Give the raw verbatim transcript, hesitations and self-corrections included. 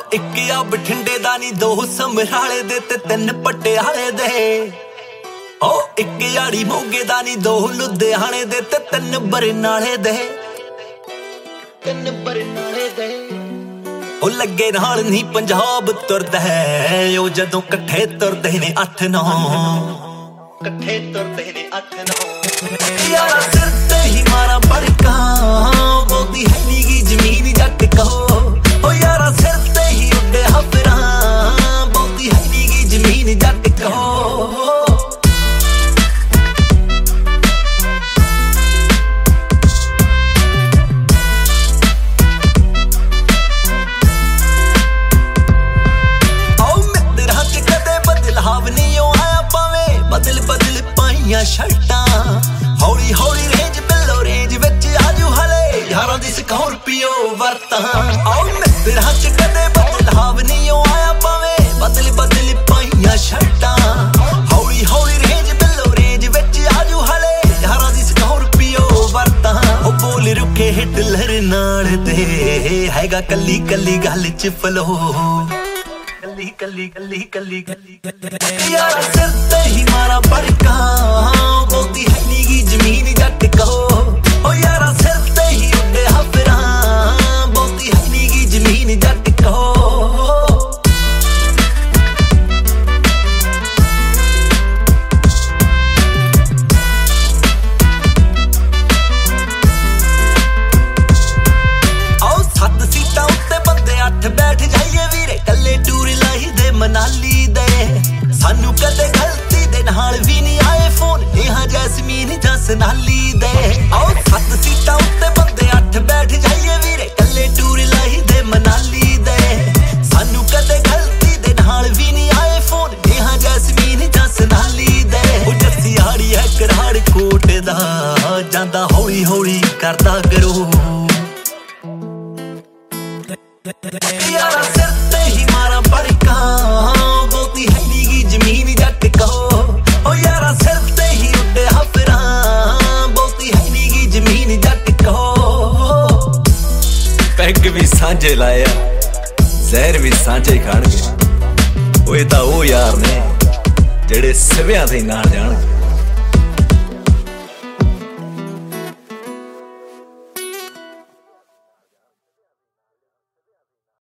ਇੱਕ ਆ ਬਠਿੰਡੇ ਦਾ ਨੀ ਦੋ ਸਮਰਾਲੇ ਦੇ ਤੇ ਤਿੰਨ ਪਟਿਆਲੇ ਦੇ। ਓ ਇੱਕ ਆੜੀ ਮੋਗੇ ਦਾ ਨੀ ਦੋ ਲੁਧਿਆਣੇ ਦੇ ਤੇ ਤਿੰਨ ਬਰਨਾਲੇ ਦੇ। ਤਿੰਨ ਬਰਨਾਲੇ ਦੇ ਉਹ ਲੱਗੇ ਨਾਲ ਨੀ ਪੰਜਾਬ ਤੁਰਦਾ ਹੈ। ਉਹ ਜਦੋਂ ਇਕੱਠੇ ਤੁਰਦੇ ਨੇ ਅੱਠ ਨੌ ਇਕੱਠੇ ਤੁਰਦੇ ਨੇ ਅੱਠ ਨੌ। ਯਾਰਾ ਸਿਰ ਤੇ ਹੀ ਮਾਰਾ ਬੜਕਾ ਬੋਲਦੀ ਹੈ ਨੀ ਗੀ ਜ਼ਮੀਨ ਜੱਟ ਕਹੋ। ਉਹ ਯਾਰਾ ਸਿਰ ਤੇ ਹੀ ਉੱਡੇ ਹਫਰਾਂ ਬੋਲਦੀ ਹੈ ਨੀ ਗੀ ਜ਼ਮੀਨ ਜੱਟ ਕਹੋ। ਬਦਲ ਬਦਲ ਪਾਈਆਂ ਸ਼ਰਟਾਂ ਹੌਲੀ ਹੌਲੀ ਰੇਂਜ ਬਿੱਲੋ ਰੇਂਜ ਵਿੱਚ ਆਜੂ ਹਲੇ ਯਾਰਾਂ ਦੀ ਸਕਾਰਪੀਓ ਵਰਤਾਂ। ਆਓ ਮਿੱਤਰਾਂ ਚ ਕਦੇ ਬਦਲਾਵ ਨਹੀਂ ਆਇਆ ਭਾਵੇਂ ਬਦਲ ਬਦਲ ਪਾਈਆਂ ਸ਼ਰਟਾਂ ਹੌਲੀ ਹੌਲੀ ਰੇਂਜ ਬਿੱਲੋ ਰੇਂਜ ਵਿੱਚ ਆਜੂ ਹਲੇ ਯਾਰਾਂ ਦੀ ਸਕਾਰਪੀਓ ਵਰਤਾਂ। ਉਹ ਬੋਲ ਰੁਕੇ ਹਿਟਲਰ ਨਾਲ ਦੇ ਹੈਗਾ ਕੱਲੀ ਕੱਲੀ ਗੱਲ ਚ ਫਲੋ ਕੱਲੀ ਕੱਲੀ ਕੱਲੀ ਕੱਲੀ ਕੱਲੀ। ਯਾਰਾ ਸਿਰ ਤੇ ਹੀ ਮਾਰਾ ਬੜਕਾ ਬੋਲਦੀ ਹੈ ਨੀ ਗੀ ਜ਼ਮੀਨ ਜੱਟ ਕਹੋ। ਓ ਯਾਰਾ ਸਿਰ ਤੇ ਹੀ ਉੱਡੇ ਹਫਰਾਂ ਬੋਲਦੀ ਹੈ ਨੀ ਗੀ ਜ਼ਮੀਨ ਜੱਟ ਕਹੋ। ਆਓ ਸੱਤ ਸੀਟਾਂ ਉੱਤੇ ਬੰਦੇ ਅੱਠ ਬੈਠ ਜਾਈਏ ਵੀਰੇ ਕੱਲੇ ਟੂਰ ਲਾਈ ਦੇ ਮਨਾਲੀ ਦੇ। ਸਾਨੂੰ ਕਦੇ ਗਲਤੀ ਦੇ ਨਾਲ ਵੀ ਨਹੀਂ ਆਏ ਫੋਨ ਨੇਹਾ ਜੈਸਮੀਨ ਜਾਂ ਸਨਾਲੀ ਦੇ। ਆਓ ਸੱਤ ਸੀਟਾਂ ਉੱਤੇ ਬੰਦੇ ਅੱਠ ਬੈਠ ਜਾਈਏ ਵੀਰੇ ਕੱਲੇ ਟੂਰ ਲਾਈ ਦੇ ਮਨਾਲੀ ਦੇ। ਸਾਨੂੰ ਕਦੇ ਗਲਤੀ ਦੇ ਨਾਲ ਵੀ ਨਹੀਂ ਆਏ ਫੋਨ ਨੇਹਾ ਜੈਸਮੀਨ ਜਾਂ ਸਨਾਲੀ ਦੇ। ਉਹ ਜੱਸੀ ਆੜੀ ਹੈ ਕਰਾੜ ਕੋਟ ਦਾ ਜਾਂਦਾ ਹੌਲੀ ਹੌਲੀ ਕਰਦਾ ਕਰੋ। ਯਾਰਾ ਸਿਰ ਤੇ ਹੀ ਮਾਰਾ ਬੜਕਾ ਬੋਲਦੀ ਹੈ ਨੀ ਗੀ ਜ਼ਮੀਨ ਜੱਟ ਕਹੋ। ਓ ਯਾਰਾ ਸਿਰ ਤੇ ਹੀ ਉੱਡੇ ਹਫਰਾਂ ਬੋਲਦੀ ਹੈ ਨੀ ਗੀ ਜ਼ਮੀਨ ਜੱਟ ਕਹੋ। ਪੈਗ ਵੀ ਸਾਂਝੇ ਲਾਇਆ ਜ਼ਹਿਰ ਵੀ ਸਾਂਝੇ ਖਾਣਗੇ। ਉਹ ਇਹ ਤਾਂ ਉਹ ਯਾਰ ਨੇ ਜਿਹੜੇ ਸਿਵਿਆਂ ਤੇ ਨਾਲ ਜਾਣਗੇ।